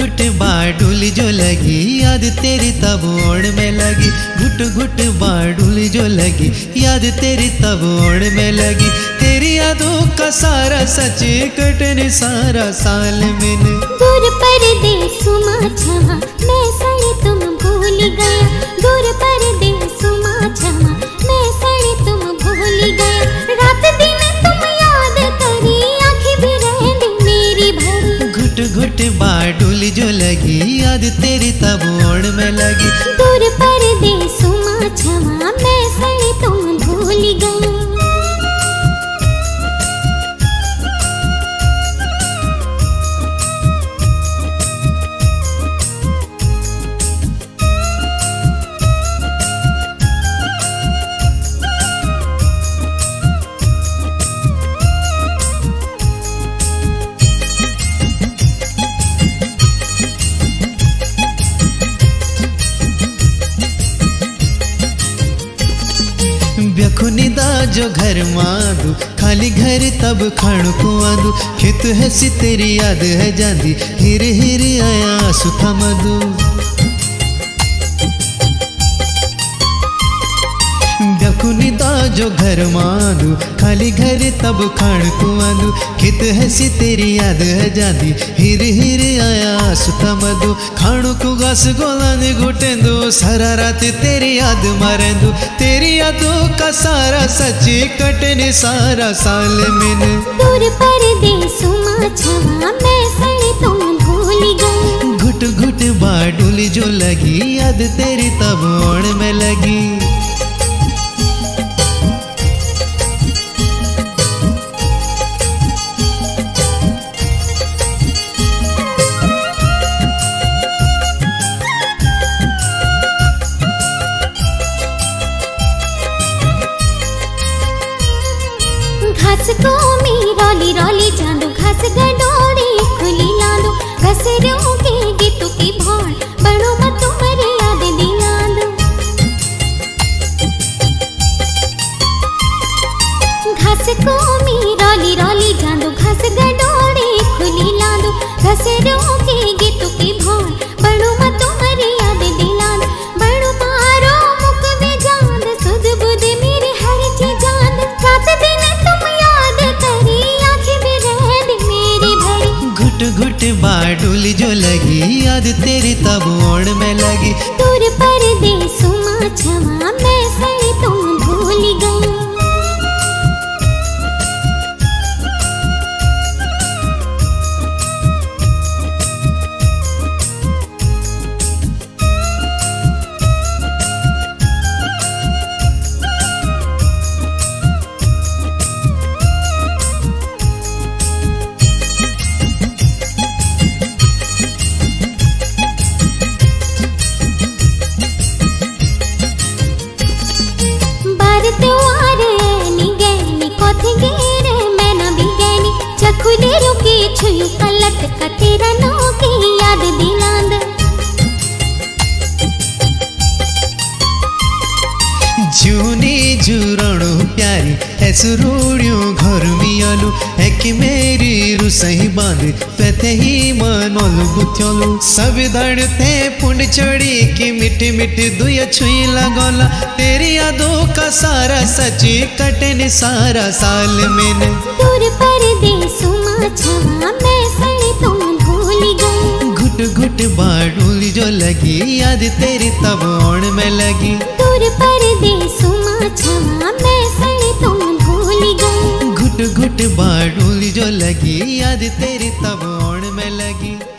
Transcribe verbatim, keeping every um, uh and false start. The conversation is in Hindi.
घुट बाडुल जो लगी याद तेरी तब ओढ़ में लगी। घुट घुट बाडुल जो लगी याद तेरी तब ओढ़ में लगी। तेरी यादों का सारा सच कटने सारा साल मैंने। दूर परदेस सुमा छमा मैं सड़ी तुम भूल गया। दूर परदेस सुमा छमा मैं सड़ी तुम भूल गया। रात दिन तुम याद करी आँखें भी रहने मेरी भरी। घुट घुट बाडुल जो लगी याद तेरी तब ओढ़ में लगी। दूर परदेस सुमा छमा मैं सड़ी तुम भूल गया। व्यखुनिदा जो घर मादू खाली घर तब खाणु को आदू। खेत है सी तेरी याद है जांदी हिर हिर आया सुथा मधु। व्यखुनिदा जो घर मादू खाली घर तब खाणु को आदू। खेत है सी तेरी याद है जांदी हिर हिर आया सुथा मधु। खाणु को घास गोलाने घुटेंदू सारा रात तेरी याद मारेंदू। तेरी यादों का सारा सच कटने सारा साल मैंने। दूर परदेस सुमा छमा मैं सड़ी तुम भूल गई। घुट घुट बाडुल जो लगी याद तेरी तब ओढ़ में लगी। घास को मी रोली रोली जांदू घास गडोरी खुली लांदू। घसरों के गीतों की भौण बड़ो मत तुम्हारी याद दिलांदू। घास को मी रोली रोली जांदू घास गडोरी खुली लांदू। घसरों के गीतों की भौण बड़ो मत तुम्हारी याद दिलांदू। बड़ो मारो मुख में जांद सुध बुध मेरे हर चीज जांद। रात दिन तुम याद करी आँखें भी रहने मेरी भरी। घुट घुट बाडुल जो लगी याद तेरी तब ओढ़ में लगी। दूर परदेस सुमा छमा मैं सड़ी तुम भूल गई। खुले रुके छुयु कलट का तेरा नो की याद दिलांद। जूनी जुरणु प्यारी ऐसु रूड़ियों घर मियालू। है कि मेरी रुसही बांध पेथे ही मनोलू बुथ्योलू। सब धड़ते पुंड चढ़ी की मिठी मिठी दुया छुई लगोला। तेरी यादों का सारा सच कटने सारा साल मैंने। दूर परदेस सुमा छमा मैं सड़ी तुम भूल गई। घुट घुट बाडुल जो लगी याद तेरी तब ओढ़ में लगी। दूर परदेस सुमा छमा मैं सड़ी तुम भूल गई। घुट घुट बाडुल जो लगी याद तेरी तब ओढ़ में लगी।